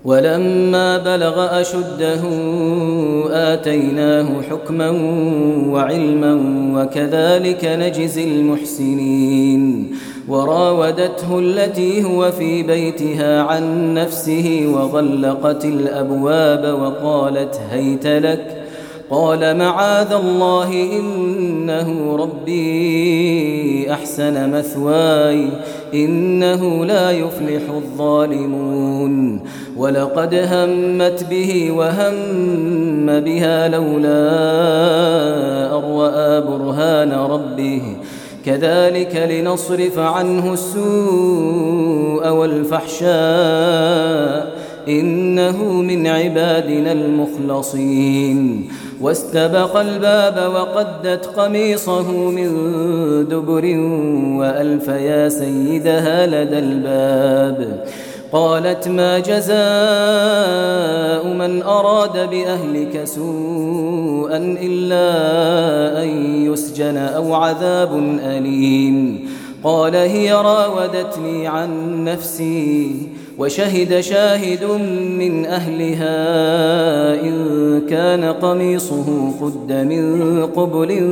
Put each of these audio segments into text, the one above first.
ولما بلغ أشده آتيناه حكما وعلما وكذلك نجزي المحسنين. وراودته التي هو في بيتها عن نفسه وغلقت الأبواب وقالت هيت لك، قال معاذ الله إنه ربي أحسن مثواي إنه لا يفلح الظالمون. ولقد همت به وهم بها لولا أن رأى برهان ربه كذلك لنصرف عنه السوء والفحشاء إنه من عبادنا المخلصين. واستبق الباب وقدت قميصه من دبر وألف يا سيدها لدى الباب. قالت ما جزاء من أراد بأهلك سوءا إلا أن يسجن أو عذاب أليم. قال هي راودتني عن نفسي وشهد شاهد من أهلها إن كان قميصه قد من قبل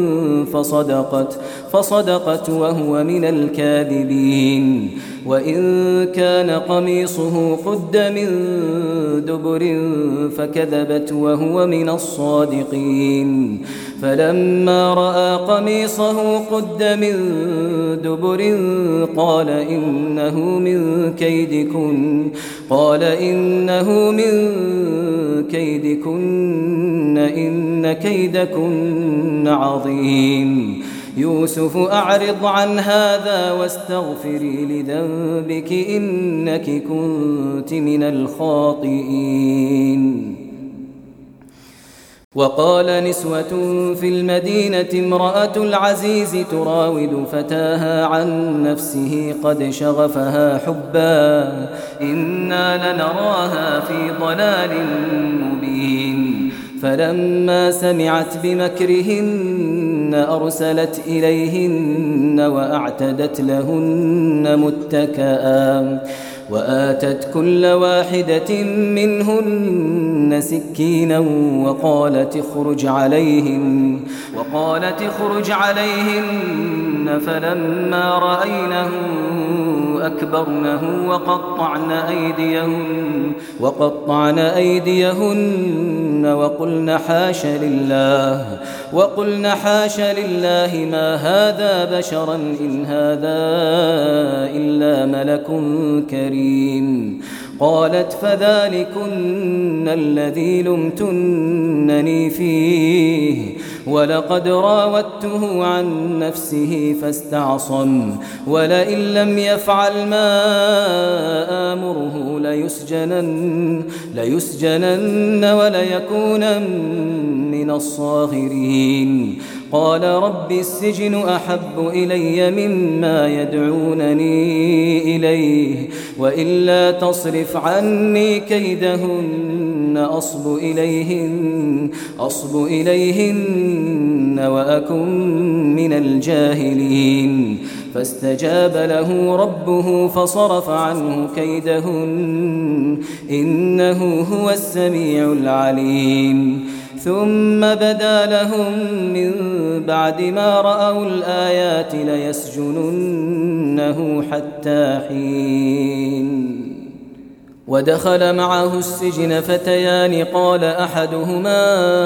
فصدقت وهو من الكاذبين. وإن كان قميصه قد من دبر فكذبت وهو من الصادقين. فلما رأى قميصه قد من دبر قال إنه من كيدكن إن كيدكن عظيم. يوسف أعرض عن هذا واستغفري لذنبك إنك كنت من الخاطئين. وقال نسوة في المدينة امرأة العزيز تراود فتاها عن نفسه قد شغفها حبا إنا لنراها في ضلال مبين. فلما سمعت بمكرهن أرسلت إليهن وأعتدت لهن متكئا وآتت كل واحدة منهن سكينا وقالت اخرج عليهن فلما رأينه أكبرنه وقطعن أيديهن وقلن حاش لله ما هذا بشرا إن هذا إلا ملك كريم. قالت فذلكن الذي لمتنني فيه ولقد راودته عن نفسه فاستعصم ولئن لم يفعل ما آمره ليسجنن وليكونن من الصاغرين. قال رب السجن أحب إلي مما يدعونني إليه وإلا تصرف عني كيدهن أصب إليهن وأكن من الجاهلين. فاستجاب له ربه فصرف عنه كيدهن إنه هو السميع العليم. ثم بدا لهم من بعد ما رأوا الآيات ليسجننه حتى حين. ودخل معه السجن فتيان قال أحدهما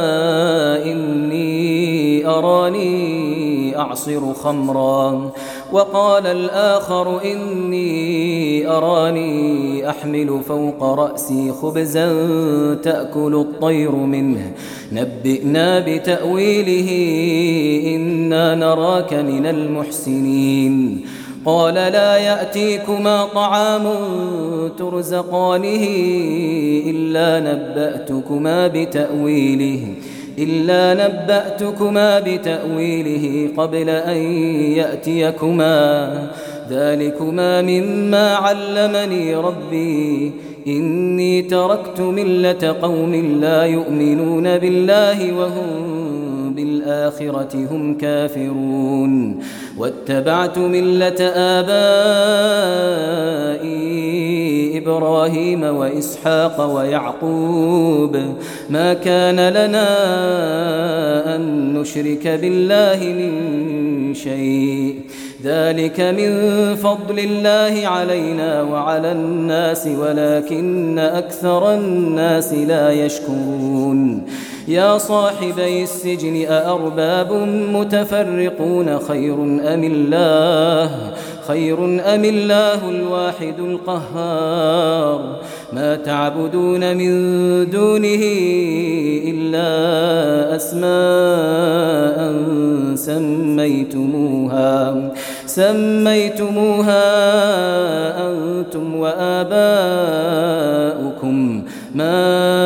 إني أراني أعصر خمرا وقال الآخر إني أراني أحمل فوق رأسي خبزا تأكل الطير منه نبئنا بتأويله إنا نراك من المحسنين. قال لا يأتيكما طعام ترزقانه إلا نبأتكما بتأويله قبل أن يأتيكما ذلكما مما علمني ربي إني تركت ملة قوم لا يؤمنون بالله وهم بالآخرة وبالآخرة هم كافرون واتبعت ملة آبائي إبراهيم وإسحاق ويعقوب ما كان لنا أن نشرك بالله من شيء ذلك من فضل الله علينا وعلى الناس ولكن أكثر الناس لا يشكرون يا صاحبي السجن أأرباب متفرقون خير أم الله الواحد القهار ما تعبدون من دونه إلا أسماء سميتموها أنتم وآباؤكم ما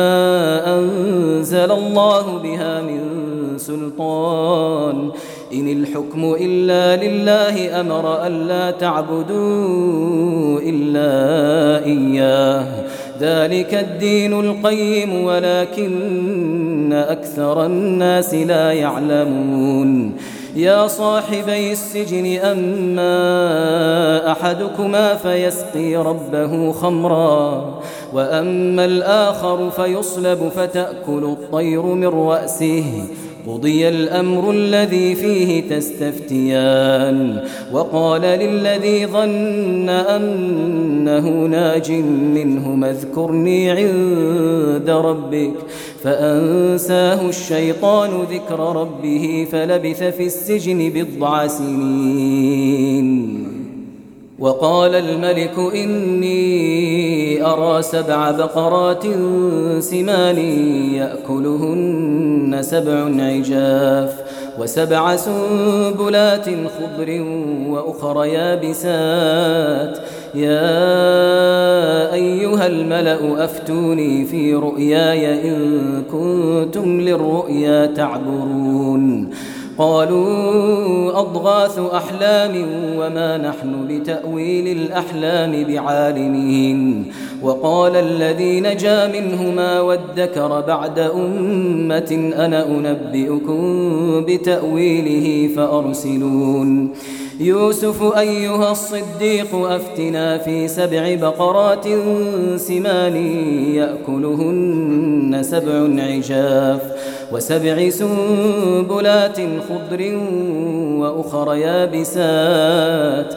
أنزل الله بها من سلطان إن الحكم إلا لله أمر ألا تعبدوا إلا إياه ذلك الدين القيم ولكن أكثر الناس لا يعلمون يا صاحبي السجن أما أحدكما فيسقي ربه خمرا وأما الآخر فيصلب فتأكل الطير من رأسه قضي الأمر الذي فيه تستفتيان وقال للذي ظن أنه ناج منهما اذكرني عند ربك فأنساه الشيطان ذكر ربه فلبث في السجن 10 سنين وقال الملك إني أرى 7 بقرات سمان يأكلهن 7 عجاف و7 سنبلات خضر وأخر يابسات يا أيها الملأ أفتوني في رؤياي إن كنتم للرؤيا تعبرون قالوا أضغاث أحلام وما نحن بتأويل الأحلام بعالمين وقال الذي نجا منهما وادكر بعد أمة أنا أنبئكم بتأويله فأرسلون يوسف أيها الصديق أفتنا في 7 بقرات سمان يأكلهن 7 عجاف و7 سنبلات خضر وأخر يابسات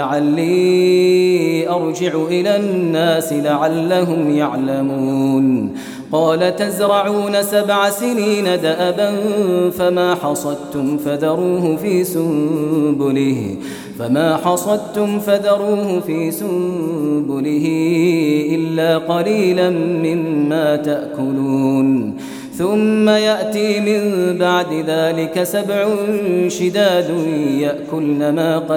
لعلي أرجع إلى الناس لعلهم يعلمون قال تزرعون 7 سنين دأبا فما حصدتم فذروه في سنبله إلا قليلا مما تأكلون ثم يأتي من بعد ذلك 7 شداد يأكلن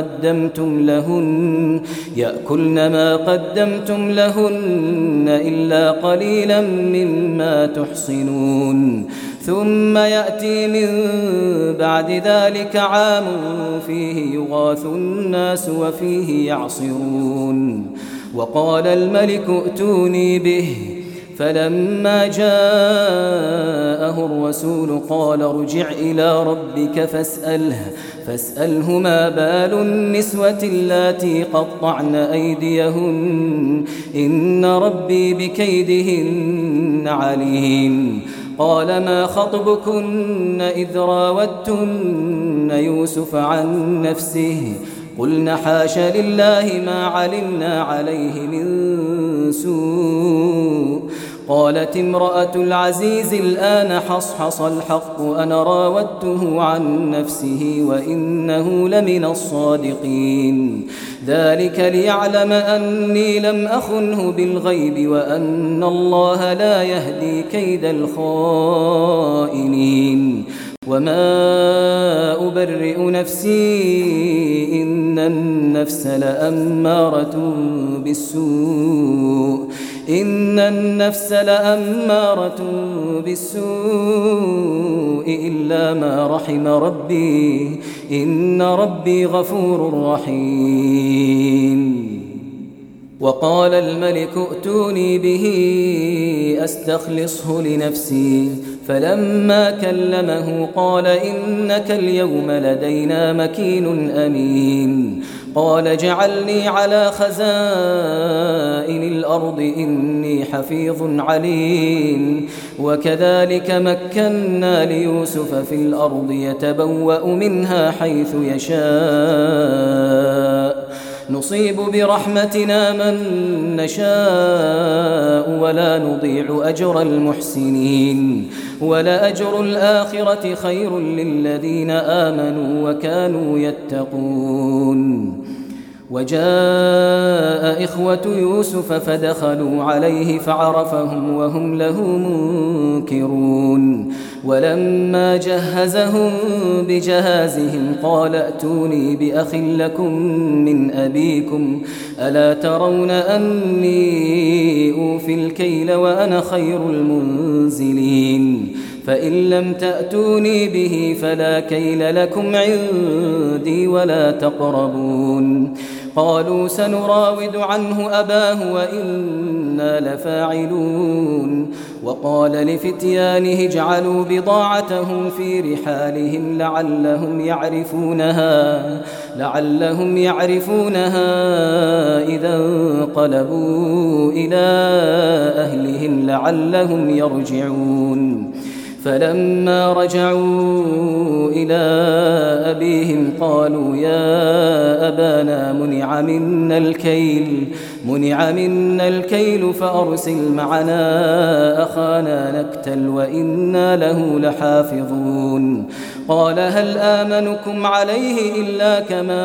ما قدمتم لهن إلا قليلا مما تحصنون ثم يأتي من بعد ذلك عام فيه يغاث الناس وفيه يعصرون وقال الملك ائتوني به فلما جاءه الرسول قال ارجع إلى ربك فاسأله ما بال النسوة اللاتي قطعن أيديهن إن ربي بكيدهن عليم قال ما خطبكن إذ راوتن يوسف عن نفسه قلنا حاش لله ما علمنا عليه من سوء قالت امرأة العزيز الآن حصحص الحق أنا راودته عن نفسه وإنه لمن الصادقين ذلك ليعلم أني لم أخنه بالغيب وأن الله لا يهدي كيد الخائنين وما أبرئ نفسي إن النفس لأمارة بالسوء إلا ما رحم ربي إن ربي غفور رحيم وقال الملك ائتوني به أستخلصه لنفسي فلما كلمه قال إنك اليوم لدينا مكين أمين قال اجعلني على خزائن الأرض إني حفيظ عليم وكذلك مكنا ليوسف في الأرض يتبوأ منها حيث يشاء نصيب برحمتنا من نشاء ولا نضيع أجر المحسنين ولأجر الآخرة خير للذين آمنوا وكانوا يتقون وجاء إخوة يوسف فدخلوا عليه فعرفهم وهم له منكرون ولما جهزهم بجهازهم قال ائتوني بأخ لكم من أبيكم ألا ترون أني أوفي الكيل وأنا خير المنزلين فإن لم تأتوني به فلا كيل لكم عندي ولا تقربون قالوا سنراود عنه أباه وإنا لفاعلون وقال لفتيانه اجعلوا بضاعتهم في رحالهم لعلهم يعرفونها إذا انقلبوا إلى أهلهم لعلهم يرجعون فلما رجعوا إلى أبيهم قالوا يا أبانا منع منا الكيل فأرسل معنا أخانا نكتل وإنا له لحافظون قال هل آمنكم عليه إلا كما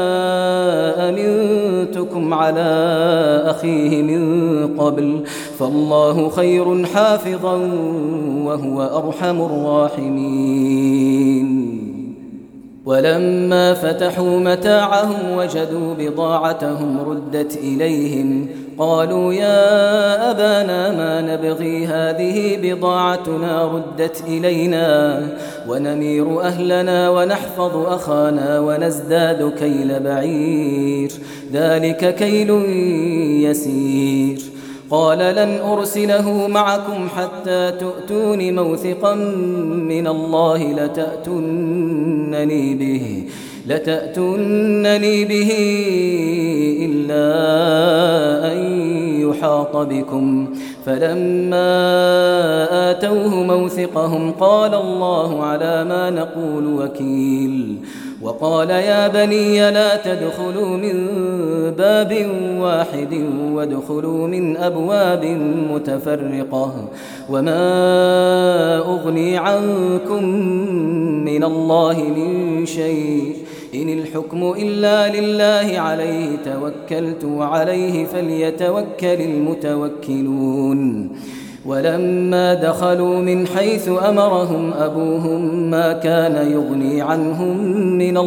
أمنتكم على أخيه من قبل فالله خير حافظا وهو أرحم الراحمين ولما فتحوا متاعهم وجدوا بضاعتهم ردت إليهم قالوا يا أبانا ما نبغي هذه بضاعتنا ردت إلينا ونمير أهلنا ونحفظ أخانا ونزداد كيل بعير ذلك كيل يسير قال لن أرسله معكم حتى تؤتون موثقا من الله لتأتونني به إلا أن يحاط بكم فلما آتوه موثقهم قال الله على ما نقول وكيل وقال يا بني لا تدخلوا من باب واحد وادخلوا من أبواب متفرقة وما أغني عنكم من الله من شيء إن الحكم إلا لله عليه توكلت وعليه فليتوكل المتوكلون ولما دخلوا من حيث أمرهم أبوهم ما كان يغني عنهم من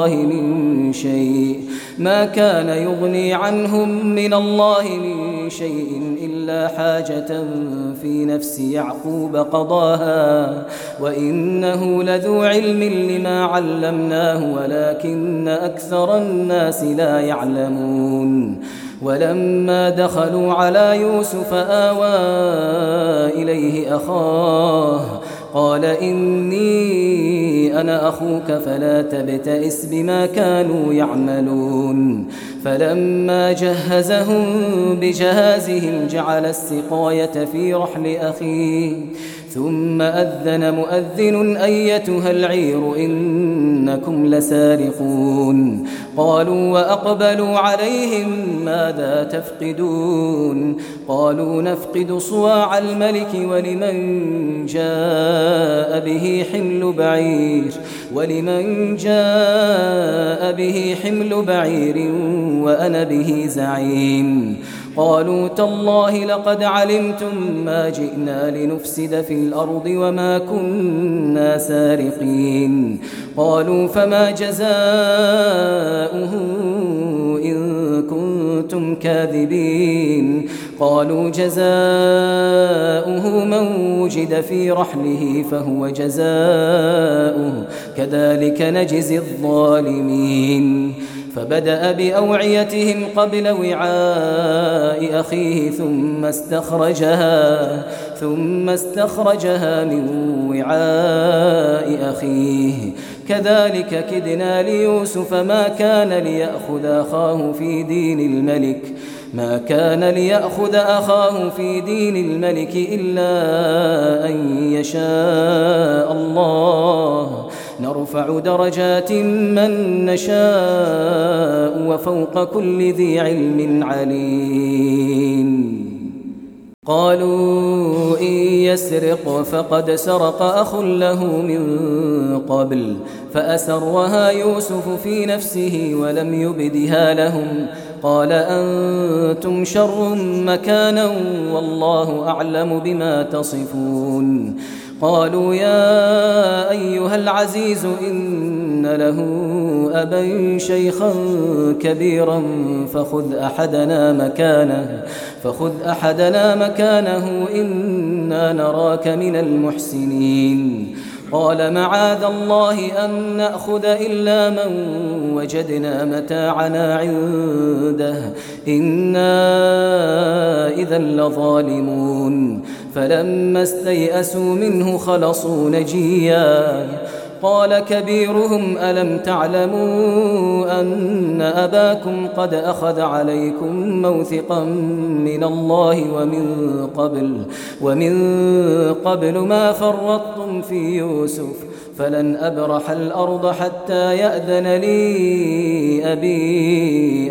الله من شيء إلا حاجة في نفس يعقوب قضاها وإنه لذو علم لما علمناه ولكن أكثر الناس لا يعلمون ولما دخلوا على يوسف آوى إليه أخاه قال إني أنا أخوك فلا تبتئس بما كانوا يعملون فلما جهزهم بجهازهم جعل السقاية في رحل أخيه ثم أذن مؤذن أيتها العير إنكم لسارقون قالوا وأقبلوا عليهم ماذا تفقدون قالوا نفقد صواع الملك ولمن جاء به حمل بعير وأنا به زعيم قالوا تالله لقد علمتم ما جئنا لنفسد في الأرض وما كنا سارقين قالوا فما جزاؤه إن كنتم كاذبين قالوا جزاؤه من وجد في رحله فهو جزاؤه كذلك نجزي الظالمين فبدأ بأوعيتهم قبل وعاء أخيه ثم استخرجها ثم استخرجها من وعاء أخيه كذلك كدنا ليوسف ما كان ليأخذ أخاه في دين الملك إلا أن يشاء الله نرفع درجات من نشاء وفوق كل ذي علم عليم. قالوا إن يسرق فقد سرق أخ له من قبل فأسرها يوسف في نفسه ولم يبدها لهم قال أنتم شر مكانا والله أعلم بما تصفون. قالوا يا أيها العزيز إن له أبا شيخا كبيرا فخذ أحدنا مكانه إنا نراك من المحسنين. قال معاذ الله أن نأخذ إلا من وجدنا متاعنا عنده إنا إذا لظالمون. فلما استيئسوا منه خلصوا نجيا. قال كبيرهم ألم تعلموا أن أباكم قد أخذ عليكم موثقا من الله ومن قبل ما فرطتم في يوسف فلن أبرح الأرض حتى يأذن لي أبي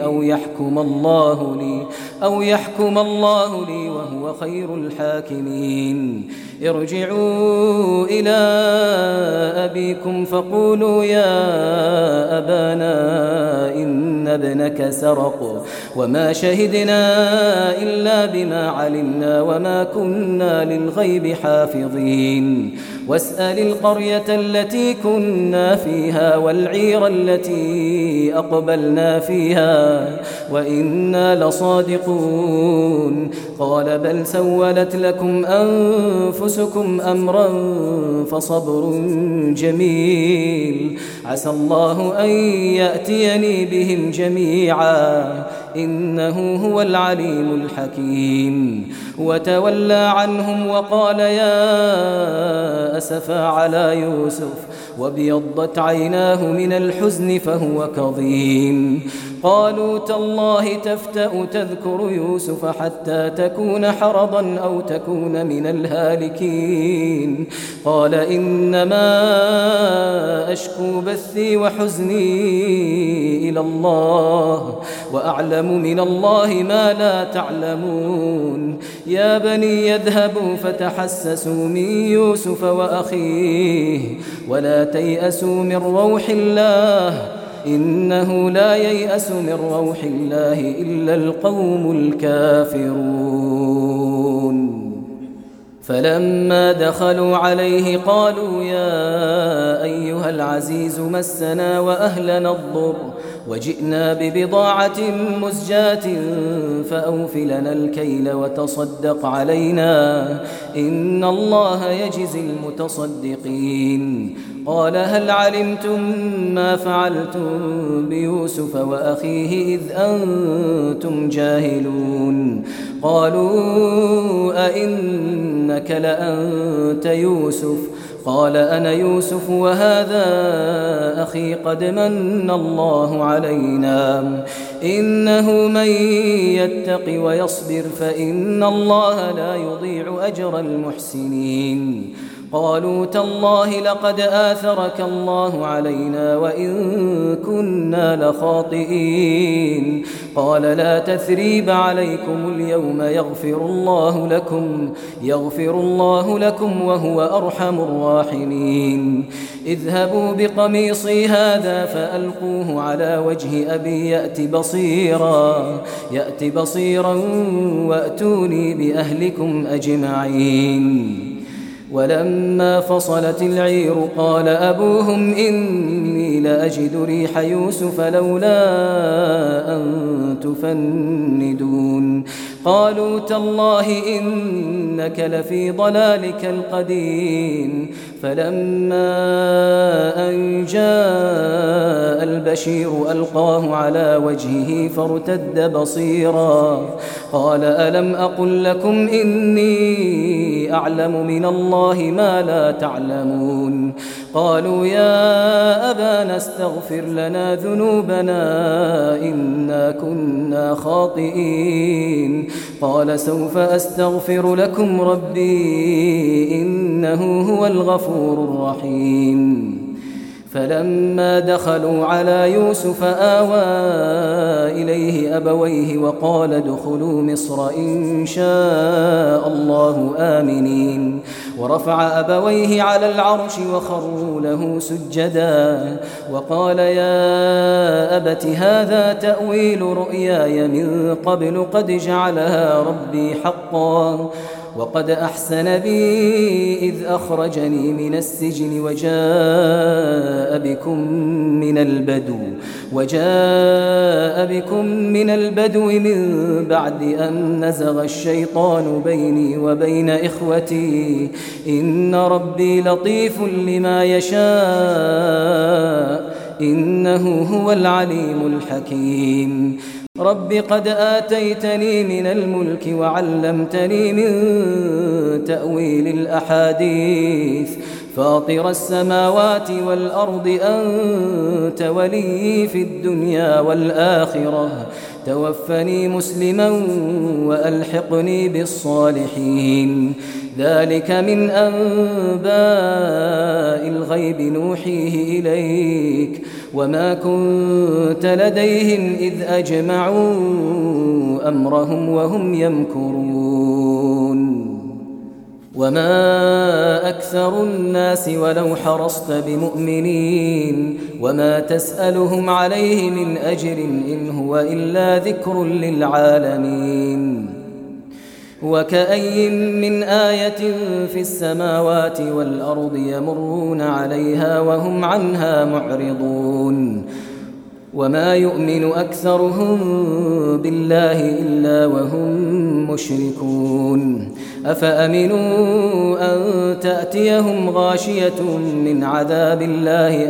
أو يحكم الله لي وهو خير الحاكمين. ارجعوا إلى أبيكم فقولوا يا أبانا إن ابنك سرق وما شهدنا إلا بما علمنا وما كنا للغيب حافظين. واسأل القرية التي كنا فيها والعير التي أقبلنا فيها وإنا لصادقون. قال بل سولت لكم أنفسكم أمرا فصبر جميل عسى الله أن يأتيني بهم جميعا إنه هو العليم الحكيم. وتولى عنهم وقال يا أسفا على يوسف وابيضت عيناه من الحزن فهو كظيم. قالوا تالله تفتأ تذكر يوسف حتى تكون حرضا أو تكون من الهالكين. قال إنما أشكو بثي وحزني إلى الله وأعلم من الله ما لا تعلمون. يا بني يذهبوا فتحسسوا من يوسف وأخيه ولا تيأسوا من روح الله إنه لا ييأس من روح الله إلا القوم الكافرون. فلما دخلوا عليه قالوا يا أيها العزيز مسنا وأهلنا الضر وجئنا ببضاعة مزجاة فأوف لنا الكيل وتصدق علينا إن الله يجزي المتصدقين. قال هل علمتم ما فعلتم بيوسف وأخيه إذ أنتم جاهلون؟ قالوا أئنك لأنت يوسف؟ قال أنا يوسف وهذا أخي قد من الله علينا إنه من يتق ويصبر فإن الله لا يضيع أجر المحسنين. قالوا تالله لقد آثرك الله علينا وإن كنا لخاطئين. قال لا تثريب عليكم اليوم يغفر الله لكم وهو أرحم الراحمين. اذهبوا بقميصي هذا فألقوه على وجه أبي يأت بصيرا وأتوني بأهلكم أجمعين. ولما فصلت العير قال أبوهم إني لأجد ريح يوسف لولا أن تفندون. قالوا تالله إنك لفي ضلالك القديم. فلما أن جاء البشير ألقاه على وجهه فارتد بصيرا. قال ألم أقل لكم إني أعلم من الله ما لا تعلمون قالوا يا أبانا استغفر لنا ذنوبنا إنا كنا خاطئين قال سوف أستغفر لكم ربي إنه هو الغفور الرحيم فلما دخلوا على يوسف آوى إليه أبويه وقال ادخلوا مصر إن شاء الله آمنين ورفع أبويه على العرش وخروا له سجدا وقال يا أبت هذا تأويل رؤياي من قبل قد جعلها ربي حقا وقد أحسن بي إذ أخرجني من السجن وجاء بكم من البدو من بعد أن نزغ الشيطان بيني وبين إخوتي إن ربي لطيف لما يشاء إنه هو العليم الحكيم رب قد آتيتني من الملك وعلمتني من تأويل الأحاديث فاطر السماوات والأرض أنت ولي في الدنيا والآخرة توفني مسلما وألحقني بالصالحين ذلك من أنباء الغيب نوحيه إليك وما كنت لديهم إذ أجمعوا أمرهم وهم يمكرون وما أكثر الناس ولو حرصت بمؤمنين وما تسألهم عليه من أجر إن هو إلا ذكر للعالمين وكأي من آية في السماوات والأرض يمرون عليها وهم عنها معرضون وما يؤمن أكثرهم بالله إلا وهم مشركون أفأمنوا أن تأتيهم غاشية من عذاب الله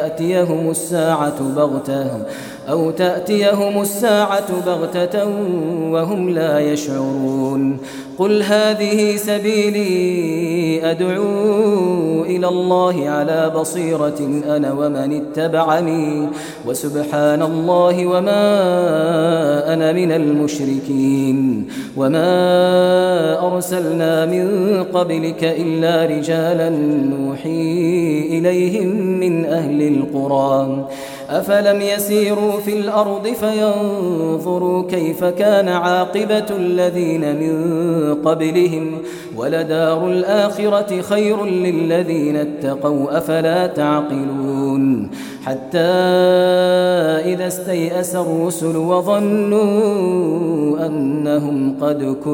أو تأتيهم الساعة بغتة وهم لا يشعرون قل هذه سبيلي أدعو إلى الله على بصيرة أنا ومن اتبعني وسبحان الله وما أنا من المشركين وما أرسلنا من قبلك إلا رجالا نوحي إليهم من أهل القرى أفلم يسيروا في الأرض فينظروا كيف كان عاقبة الذين من قبلهم ولدار الآخرة خير للذين اتقوا أفلا تعقلون حتى إذا استيأس الرسل وظنوا أنهم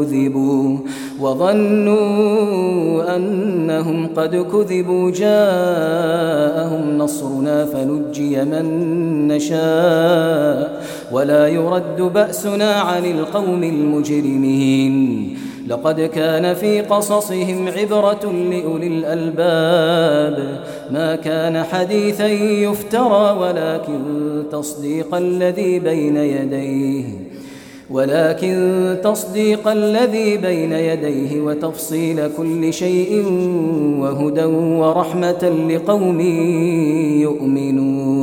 قد كذبوا جاءهم نصرنا فنجي من نشاء ولا يرد بأسنا عن القوم المجرمين لقد كان في قصصهم عبرة لأولي الألباب ما كان حديثا يفترى ولكن تصديق الذي بين يديه وتفصيل كل شيء وهدى ورحمة لقوم يؤمنون